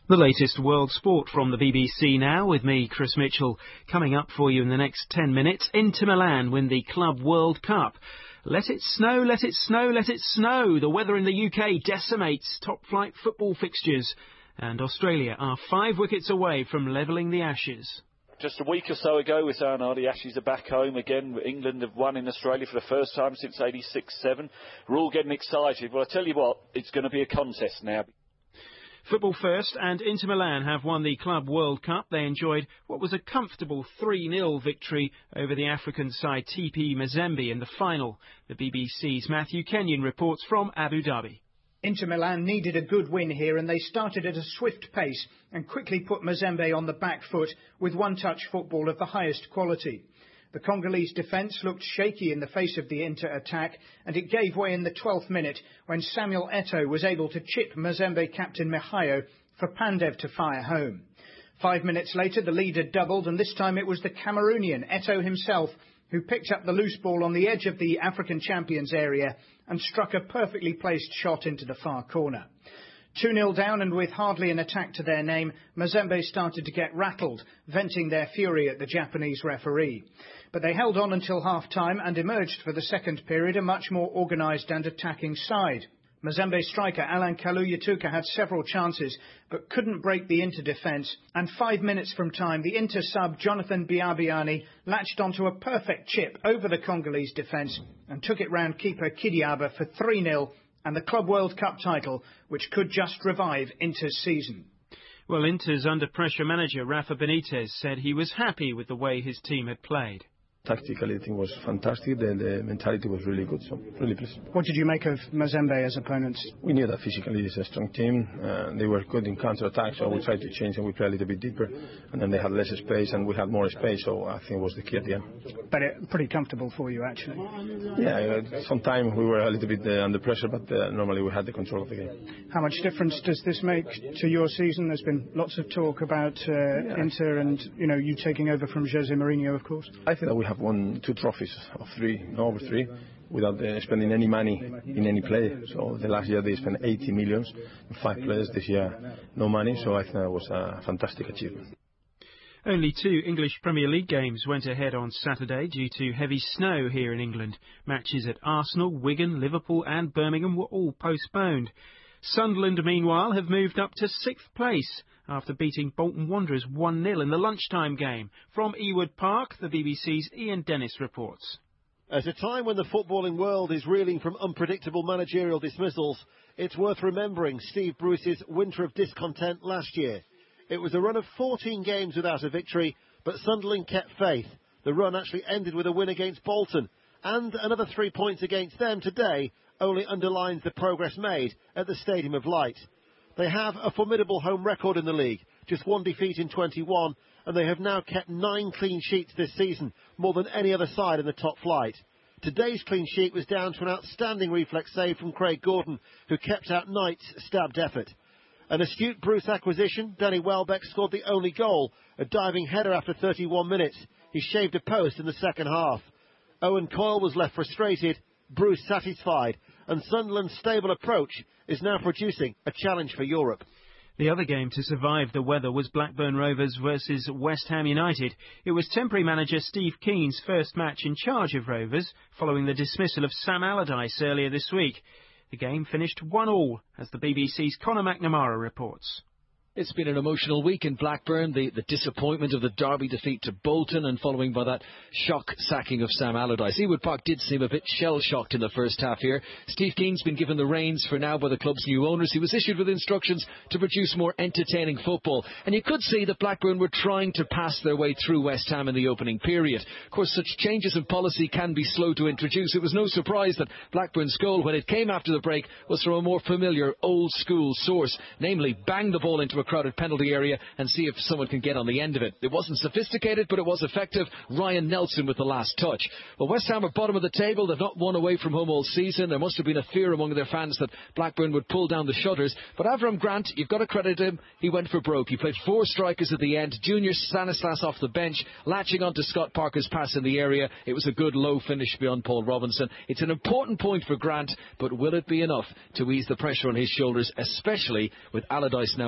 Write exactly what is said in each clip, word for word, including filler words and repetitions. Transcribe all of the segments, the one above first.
The latest world sport from the B B C now, with me, Chris Mitchell. Coming up for you in the next ten minutes, Inter Milan win the Club World Cup. Let it snow, let it snow, let it snow. The weather in the U K decimates top-flight football fixtures. And Australia are five wickets away from levelling the Ashes. Just a week or so ago, we said, oh, the Ashes are back home again. England have won in Australia for the first time since eighty-six seven. We're all getting excited. Well, I tell you what, it's going to be a contest now. Football first, and Inter Milan have won the Club World Cup. They enjoyed what was a comfortable three nil victory over the African side T P Mazembe in the final. The B B C's Matthew Kenyon reports from Abu Dhabi. Inter Milan needed a good win here, and they started at a swift pace and quickly put Mazembe on the back foot with one-touch football of the highest quality. The Congolese defence looked shaky in the face of the Inter attack, and it gave way in the twelfth minute when Samuel Eto'o was able to chip Mazembe captain Mihayo for Pandev to fire home. Five minutes later, the leader doubled, and this time it was the Cameroonian, Eto'o himself, who picked up the loose ball on the edge of the African champions area and struck a perfectly placed shot into the far corner. two nil down, and with hardly an attack to their name, Mazembe started to get rattled, venting their fury at the Japanese referee. But they held on until half-time and emerged for the second period a much more organised and attacking side. Mazembe striker Alan Kalou-Yatuka had several chances but couldn't break the Inter defence, and five minutes from time the Inter sub Jonathan Biabiani latched onto a perfect chip over the Congolese defence and took it round keeper Kidiaba for three nil and the Club World Cup title, which could just revive Inter's season. Well, Inter's under-pressure manager Rafa Benitez said he was happy with the way his team had played. Tactically, I think it was fantastic. The, the mentality was really good, so really pleased. What did you make of Mazembe as opponents? We knew that physically it's a strong team. Uh, they were good in counter-attack, so we tried to change and we played a little bit deeper. And then they had less space and we had more space, so I think it was the key at the end. But it, pretty comfortable for you, actually. Yeah, sometimes we were a little bit uh, under pressure, but uh, normally we had the control of the game. How much difference does this make to your season? There's been lots of talk about uh, yeah. Inter and, you know, you taking over from Jose Mourinho, of course. I think that we have won two trophies of three, no, over three, without uh, spending any money in any player. So the last year they spent eighty millions in five players. This year, no money. So I think that was a fantastic achievement. Only two English Premier League games went ahead on Saturday due to heavy snow here in England. Matches at Arsenal, Wigan, Liverpool and Birmingham were all postponed. Sunderland, meanwhile, have moved up to sixth place after beating Bolton Wanderers one nil in the lunchtime game. From Ewood Park, the B B C's Ian Dennis reports. At a time when the footballing world is reeling from unpredictable managerial dismissals, it's worth remembering Steve Bruce's winter of discontent last year. It was a run of fourteen games without a victory, but Sunderland kept faith. The run actually ended with a win against Bolton, and another three points against them today only underlines the progress made at the Stadium of Light. They have a formidable home record in the league, just one defeat in twenty-one, and they have now kept nine clean sheets this season, more than any other side in the top flight. Today's clean sheet was down to an outstanding reflex save from Craig Gordon, who kept out Knight's stabbed effort. An astute Bruce acquisition, Danny Welbeck scored the only goal, a diving header after thirty-one minutes. He shaved a post in the second half. Owen Coyle was left frustrated, Bruce satisfied, and Sunderland's stable approach is now producing a challenge for Europe. The other game to survive the weather was Blackburn Rovers versus West Ham United. It was temporary manager Steve Keen's first match in charge of Rovers, following the dismissal of Sam Allardyce earlier this week. The game finished one all, as the B B C's Conor McNamara reports. It's been an emotional week in Blackburn, the, the disappointment of the derby defeat to Bolton and following by that shock sacking of Sam Allardyce. Ewood Park did seem a bit shell-shocked in the first half here. Steve Keen's been given the reins for now by the club's new owners. He was issued with instructions to produce more entertaining football. And you could see that Blackburn were trying to pass their way through West Ham in the opening period. Of course, such changes in policy can be slow to introduce. It was no surprise that Blackburn's goal, when it came after the break, was from a more familiar, old-school source, namely bang the ball into a crowded penalty area and see if someone can get on the end of it. It wasn't sophisticated, but it was effective. Ryan Nelson with the last touch. Well, West Ham are bottom of the table. They've not won away from home all season. There must have been a fear among their fans that Blackburn would pull down the shutters. But Avram Grant, you've got to credit him. He went for broke. He played four strikers at the end. Junior Stanislas off the bench, latching onto Scott Parker's pass in the area. It was a good low finish beyond Paul Robinson. It's an important point for Grant, but will it be enough to ease the pressure on his shoulders, especially with Allardyce now available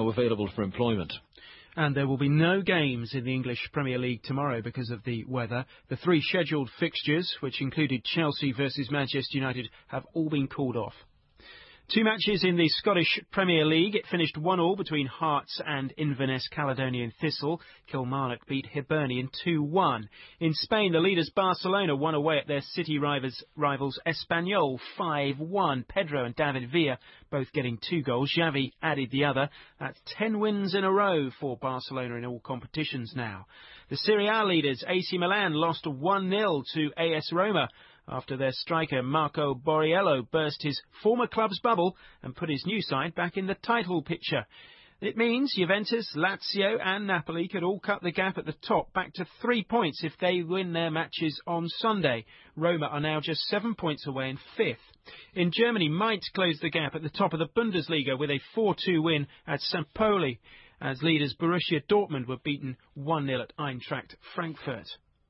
struggled for employment. And there will be no games in the English Premier League tomorrow because of the weather. The three scheduled fixtures, which included Chelsea versus Manchester United, have all been called off. Two matches in the Scottish Premier League. It finished one all between Hearts and Inverness Caledonian Thistle. Kilmarnock beat Hibernian two one. In Spain, the leaders Barcelona won away at their city rivals, rivals Espanyol five one. Pedro and David Villa both getting two goals. Xavi added the other. That's ten wins in a row for Barcelona in all competitions now. The Serie A leaders A C Milan lost one nil to A S Roma after their striker Marco Borriello burst his former club's bubble and put his new side back in the title picture. It means Juventus, Lazio and Napoli could all cut the gap at the top back to three points if they win their matches on Sunday. Roma are now just seven points away in fifth. In Germany, Mainz closed the gap at the top of the Bundesliga with a four two win at Sankt Pauli, as leaders Borussia Dortmund were beaten one nil at Eintracht Frankfurt.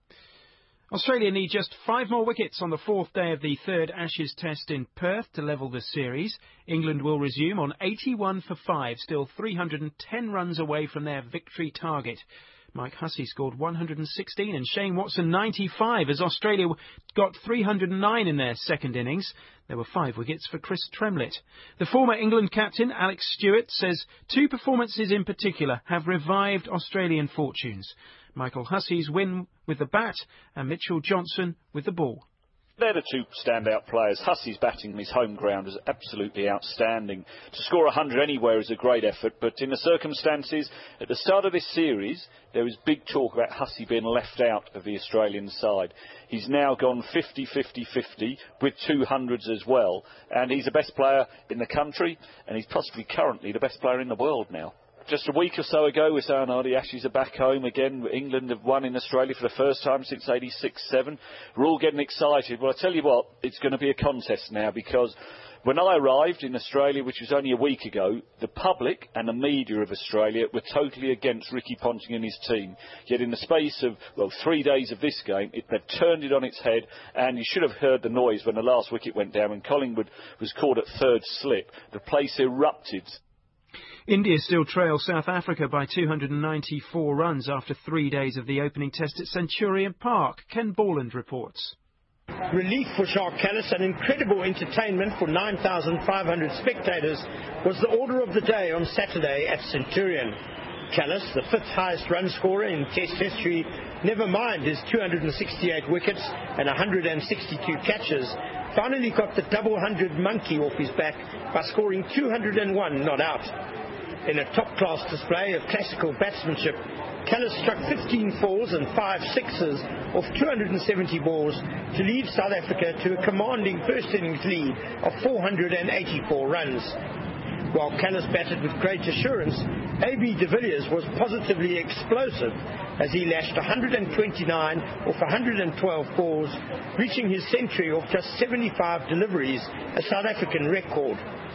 Australia need just five more wickets on the fourth day of the third Ashes Test in Perth to level the series. England will resume on eighty-one for five, still three hundred ten runs away from their victory target. Mike Hussey scored one hundred sixteen and Shane Watson ninety-five as Australia got three hundred nine in their second innings. There were five wickets for Chris Tremlett. The former England captain, Alex Stewart, says two performances in particular have revived Australian fortunes. Michael Hussey's win with the bat and Mitchell Johnson with the ball. They're the two standout players. Hussey's batting on his home ground was absolutely outstanding. To score one hundred anywhere is a great effort, but in the circumstances, at the start of this series, there was big talk about Hussey being left out of the Australian side. He's now gone fifty fifty fifty with two hundreds as well, and he's the best player in the country, and he's possibly currently the best player in the world now. Just a week or so ago, we said, oh, the Ashes are back home again. England have won in Australia for the first time since eighty-six seven. We're all getting excited. Well, I tell you what, it's going to be a contest now, because when I arrived in Australia, which was only a week ago, the public and the media of Australia were totally against Ricky Ponting and his team. Yet in the space of, well, three days of this game, it, they've turned it on its head, and you should have heard the noise when the last wicket went down, when Collingwood was caught at third slip. The place erupted. India still trails South Africa by two hundred ninety-four runs after three days of the opening test at Centurion Park. Ken Borland reports. Relief for Jacques Kallis and incredible entertainment for nine thousand five hundred spectators was the order of the day on Saturday at Centurion. Kallis, the fifth highest run scorer in Test history, never mind his two hundred sixty-eight wickets and one hundred sixty-two catches, finally got the double hundred monkey off his back by scoring two hundred one not out. In a top-class display of classical batsmanship, Kallis struck fifteen fours and five sixes off two hundred seventy balls to lead South Africa to a commanding first innings lead of four hundred eighty-four runs. While Kallis batted with great assurance, A B de Villiers was positively explosive as he lashed one hundred twenty-nine off one hundred twelve balls, reaching his century off just seventy-five deliveries, a South African record.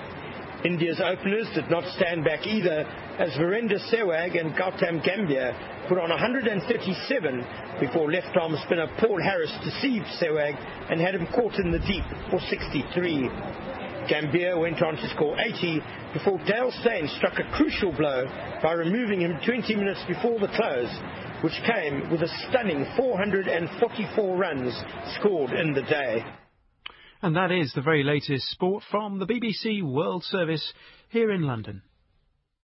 India's openers did not stand back either, as Virender Sehwag and Gautam Gambhir put on one hundred thirty-seven before left-arm spinner Paul Harris deceived Sehwag and had him caught in the deep for sixty-three. Gambhir went on to score eighty before Dale Steyn struck a crucial blow by removing him twenty minutes before the close, which came with a stunning four hundred forty-four runs scored in the day. And that is the very latest sport from the B B C World Service here in London.